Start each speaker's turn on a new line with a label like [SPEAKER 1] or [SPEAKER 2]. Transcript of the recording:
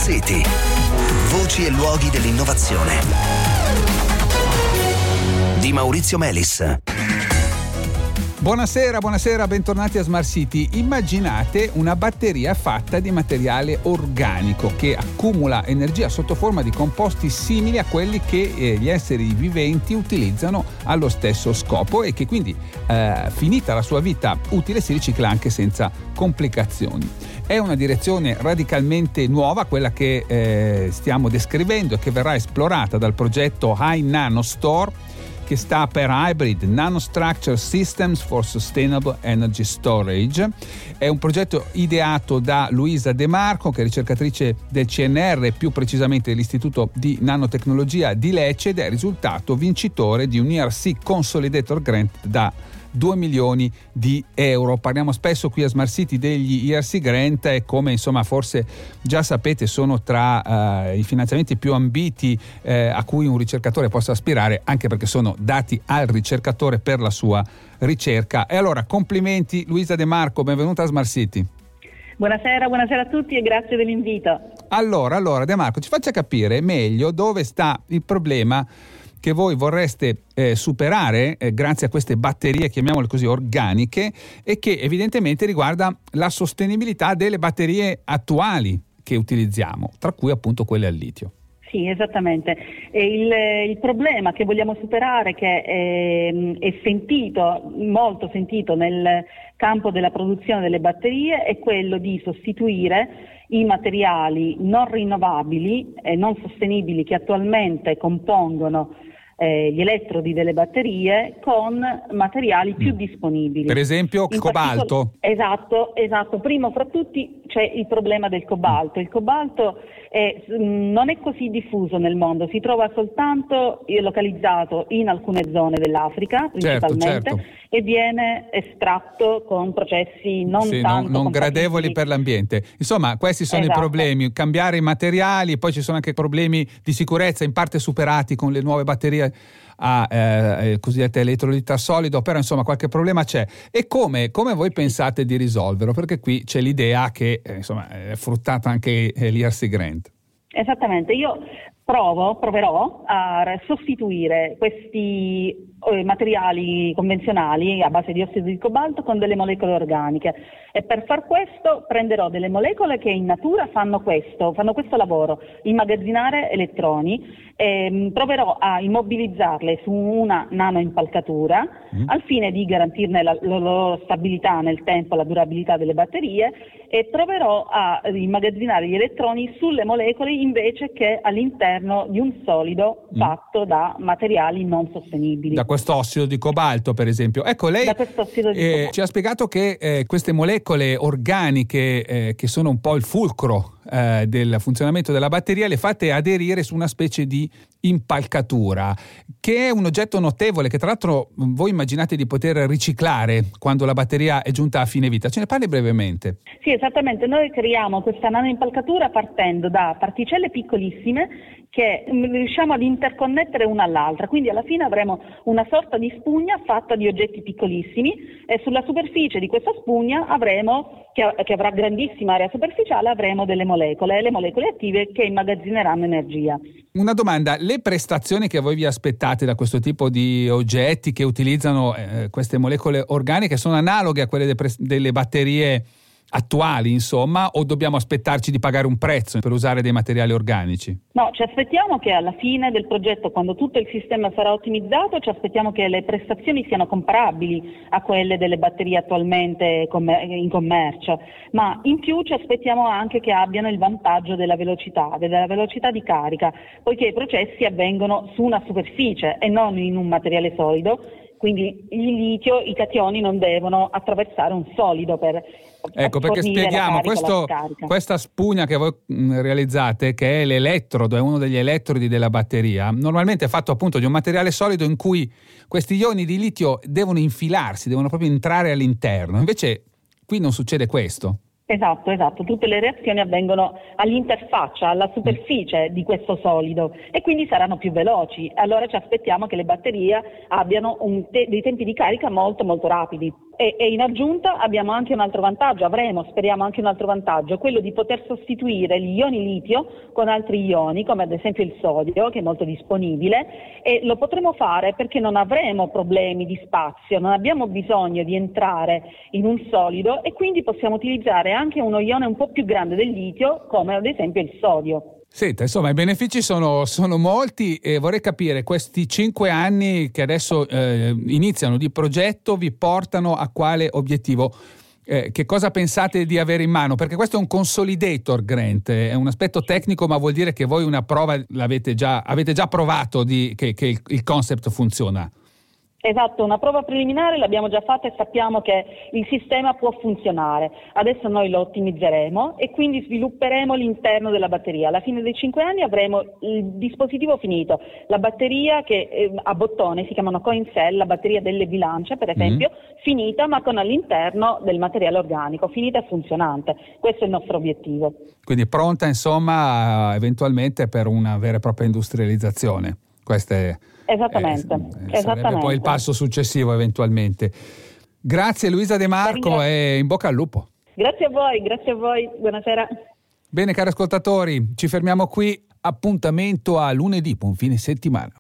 [SPEAKER 1] City. Voci e luoghi dell'innovazione. Di Maurizio Melis.
[SPEAKER 2] Buonasera, bentornati a Smart City. Immaginate una batteria fatta di materiale organico che accumula energia sotto forma di composti simili a quelli che gli esseri viventi utilizzano allo stesso scopo e che quindi, finita la sua vita utile, si ricicla anche senza complicazioni. È una direzione radicalmente nuova quella che stiamo descrivendo e che verrà esplorata dal progetto High Nano Store, che sta per Hybrid Nanostructure Systems for Sustainable Energy Storage. È un progetto ideato da Luisa De Marco, che è ricercatrice del CNR, più precisamente dell'Istituto di Nanotecnologia di Lecce, ed è risultato vincitore di un ERC Consolidator Grant da 2 milioni di euro. Parliamo spesso qui a Smart City degli ERC Grant e, come insomma forse già sapete, sono tra i finanziamenti più ambiti a cui un ricercatore possa aspirare, anche perché sono dati al ricercatore per la sua ricerca. E allora, complimenti Luisa De Marco, benvenuta a Smart City.
[SPEAKER 3] Buonasera a tutti e grazie dell'invito.
[SPEAKER 2] Allora De Marco, ci faccia capire meglio dove sta il problema che voi vorreste superare grazie a queste batterie, chiamiamole così, organiche, e che evidentemente riguarda la sostenibilità delle batterie attuali che utilizziamo, tra cui appunto quelle al litio.
[SPEAKER 3] Sì, esattamente. Il problema che vogliamo superare, che è molto sentito nel campo della produzione delle batterie, è quello di sostituire i materiali non rinnovabili e non sostenibili che attualmente compongono gli elettrodi delle batterie con materiali più disponibili.
[SPEAKER 2] Per esempio il cobalto.
[SPEAKER 3] Esatto. Primo fra tutti c'è il problema del cobalto. Il cobalto non è così diffuso nel mondo, si trova soltanto localizzato in alcune zone dell'Africa principalmente, certo. E viene estratto con processi non
[SPEAKER 2] gradevoli per l'ambiente. Insomma, questi sono i problemi: cambiare i materiali. Poi ci sono anche problemi di sicurezza, in parte superati con le nuove batterie a cosiddette elettrolite a solido, però insomma qualche problema c'è. E come voi pensate di risolverlo? Perché qui c'è l'idea che insomma è fruttata anche l'ERC Grant.
[SPEAKER 3] Esattamente, io proverò a sostituire questi materiali convenzionali a base di ossido di cobalto con delle molecole organiche, e per far questo prenderò delle molecole che in natura fanno questo lavoro, immagazzinare elettroni, e proverò a immobilizzarle su una nanoimpalcatura al fine di garantirne la loro stabilità nel tempo, la durabilità delle batterie, e proverò a immagazzinare gli elettroni sulle molecole invece che all'interno di un solido fatto da materiali non sostenibili.
[SPEAKER 2] Da questo ossido di cobalto, per esempio. Ecco, lei ci ha spiegato che queste molecole organiche che sono un po' il fulcro del funzionamento della batteria, le fate aderire su una specie di impalcatura, che è un oggetto notevole che tra l'altro voi immaginate di poter riciclare quando la batteria è giunta a fine vita. Ce ne parli brevemente?
[SPEAKER 3] Sì, esattamente. Noi creiamo questa nanoimpalcatura partendo da particelle piccolissime che riusciamo ad interconnettere una all'altra, quindi alla fine avremo una sorta di spugna fatta di oggetti piccolissimi, e sulla superficie di questa spugna che avrà grandissima area superficiale, avremo le molecole attive che immagazzineranno energia.
[SPEAKER 2] Una domanda: le prestazioni che voi vi aspettate da questo tipo di oggetti che utilizzano queste molecole organiche sono analoghe a quelle delle batterie attuali, insomma, o dobbiamo aspettarci di pagare un prezzo per usare dei materiali organici?
[SPEAKER 3] No, ci aspettiamo che alla fine del progetto, quando tutto il sistema sarà ottimizzato, ci aspettiamo che le prestazioni siano comparabili a quelle delle batterie attualmente in commercio, ma in più ci aspettiamo anche che abbiano il vantaggio della velocità di carica, poiché i processi avvengono su una superficie e non in un materiale solido. Quindi il litio, i cationi non devono attraversare un solido per
[SPEAKER 2] perché spieghiamo questa spugna che voi realizzate, che è l'elettrodo, è uno degli elettrodi della batteria, normalmente è fatto appunto di un materiale solido in cui questi ioni di litio devono infilarsi, devono proprio entrare all'interno. Invece qui non succede questo.
[SPEAKER 3] Esatto, tutte le reazioni avvengono all'interfaccia, alla superficie di questo solido, e quindi saranno più veloci. Allora ci aspettiamo che le batterie abbiano dei tempi di carica molto molto rapidi. E in aggiunta abbiamo anche un altro vantaggio, speriamo anche un altro vantaggio, quello di poter sostituire gli ioni litio con altri ioni, come ad esempio il sodio, che è molto disponibile, e lo potremo fare perché non avremo problemi di spazio, non abbiamo bisogno di entrare in un solido e quindi possiamo utilizzare anche uno ione un po' più grande del litio, come ad esempio il sodio.
[SPEAKER 2] Senta, insomma, i benefici sono molti e vorrei capire, questi 5 anni che adesso iniziano di progetto vi portano a quale obiettivo? Che cosa pensate di avere in mano? Perché questo è un consolidator grant, è un aspetto tecnico, ma vuol dire che voi una prova avete già provato che il concept funziona.
[SPEAKER 3] Esatto, una prova preliminare l'abbiamo già fatta e sappiamo che il sistema può funzionare. Adesso noi lo ottimizzeremo e quindi svilupperemo l'interno della batteria. Alla fine dei 5 anni avremo il dispositivo finito, la batteria che a bottone si chiamano coin cell, la batteria delle bilance per esempio, finita ma con all'interno del materiale organico, finita e funzionante. Questo è il nostro obiettivo.
[SPEAKER 2] Quindi pronta insomma eventualmente per una vera e propria industrializzazione.
[SPEAKER 3] Esattamente.
[SPEAKER 2] Sarebbe poi il passo successivo eventualmente. Grazie Luisa De Marco e in bocca al lupo.
[SPEAKER 3] Grazie a voi, buonasera.
[SPEAKER 2] Bene cari ascoltatori, ci fermiamo qui, appuntamento a lunedì, buon fine settimana.